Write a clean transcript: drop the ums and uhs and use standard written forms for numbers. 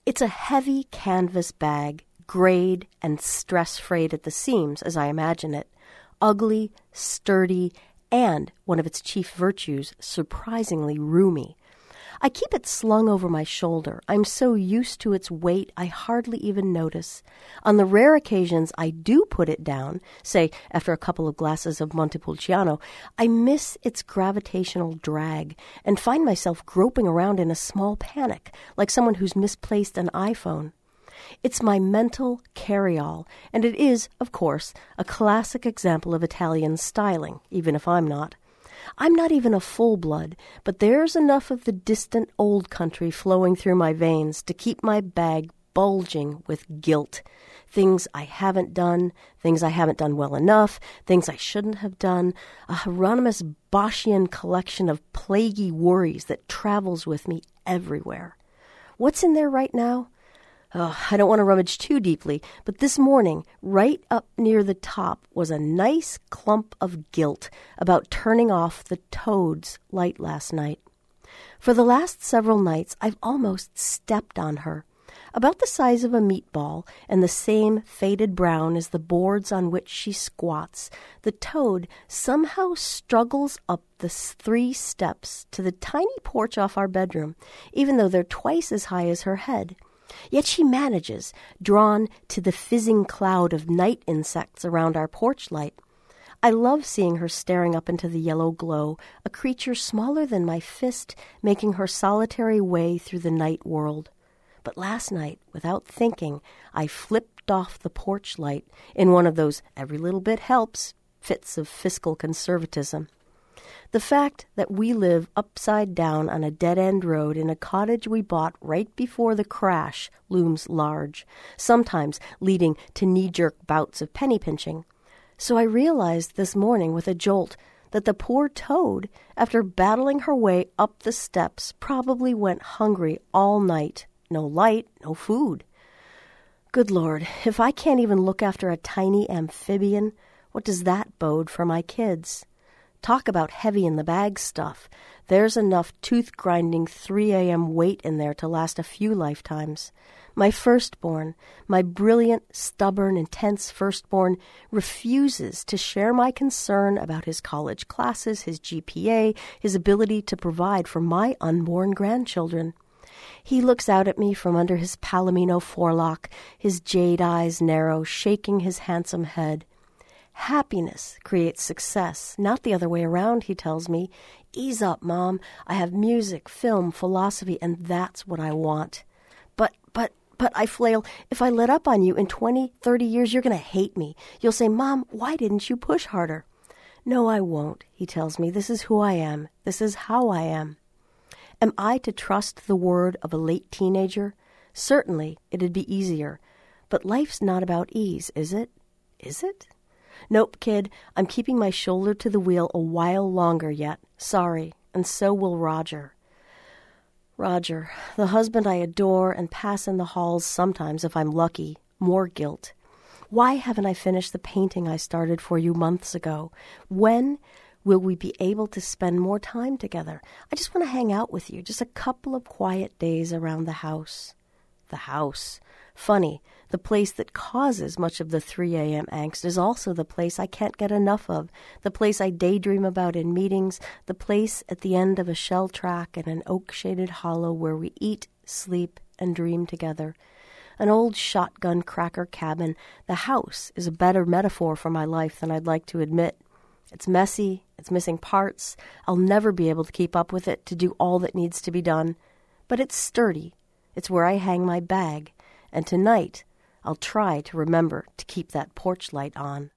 It's a heavy canvas bag, grayed and stress-frayed at the seams, as I imagine it. Ugly, sturdy, and, one of its chief virtues, surprisingly roomy. I keep it slung over my shoulder. I'm so used to its weight I hardly even notice. On the rare occasions I do put it down, say after a couple of glasses of Montepulciano, I miss its gravitational drag and find myself groping around in a small panic, like someone who's misplaced an iPhone. It's my mental carry-all, and it is, of course, a classic example of Italian styling, even if I'm not. I'm not even a full-blood, but there's enough of the distant old country flowing through my veins to keep my bag bulging with guilt. Things I haven't done well enough, things I shouldn't have done, a Hieronymus Boschian collection of plaguey worries that travels with me everywhere. What's in there right now? I don't want to rummage too deeply, but this morning, right up near the top, was a nice clump of guilt about turning off the Toad's light last night. For the last several nights, I've almost stepped on her. About the size of a meatball and the same faded brown as the boards on which she squats, the Toad somehow struggles up the 3 steps to the tiny porch off our bedroom, even though they're twice as high as her head. Yet she manages, drawn to the fizzing cloud of night insects around our porch light. I love seeing her staring up into the yellow glow, a creature smaller than my fist, making her solitary way through the night world. But last night, without thinking, I flipped off the porch light in one of those every little bit helps fits of fiscal conservatism. The fact that we live upside down on a dead-end road in a cottage we bought right before the crash looms large, sometimes leading to knee-jerk bouts of penny-pinching. So I realized this morning with a jolt that the poor Toad, after battling her way up the steps, probably went hungry all night. No light, no food. Good Lord, if I can't even look after a tiny amphibian, what does that bode for my kids? Talk about heavy-in-the-bag stuff. There's enough tooth-grinding 3 a.m. weight in there to last a few lifetimes. My firstborn, my brilliant, stubborn, intense firstborn, refuses to share my concern about his college classes, his GPA, his ability to provide for my unborn grandchildren. He looks out at me from under his palomino forelock, his jade eyes narrow, shaking his handsome head. Happiness creates success, not the other way around, he tells me. Ease up, Mom. I have music, film, philosophy, and that's what I want. But, I flail, if I let up on you in 20, 30 years, you're going to hate me. You'll say, Mom, why didn't you push harder? No, I won't, he tells me. This is who I am. This is how I am. Am I to trust the word of a late teenager? Certainly, it'd be easier. But life's not about ease, is it? Is it? Nope, kid, I'm keeping my shoulder to the wheel a while longer yet. Sorry, and so will Roger. Roger, the husband I adore and pass in the halls sometimes if I'm lucky. More guilt. Why haven't I finished the painting I started for you months ago? When will we be able to spend more time together? I just want to hang out with you, just a couple of quiet days around the house. The house. Funny, the place that causes much of the 3 a.m. angst is also the place I can't get enough of, the place I daydream about in meetings, the place at the end of a shell track in an oak-shaded hollow where we eat, sleep, and dream together. An old shotgun cracker cabin, the house is a better metaphor for my life than I'd like to admit. It's messy, it's missing parts, I'll never be able to keep up with it to do all that needs to be done. But it's sturdy, it's where I hang my bag. And tonight, I'll try to remember to keep that porch light on.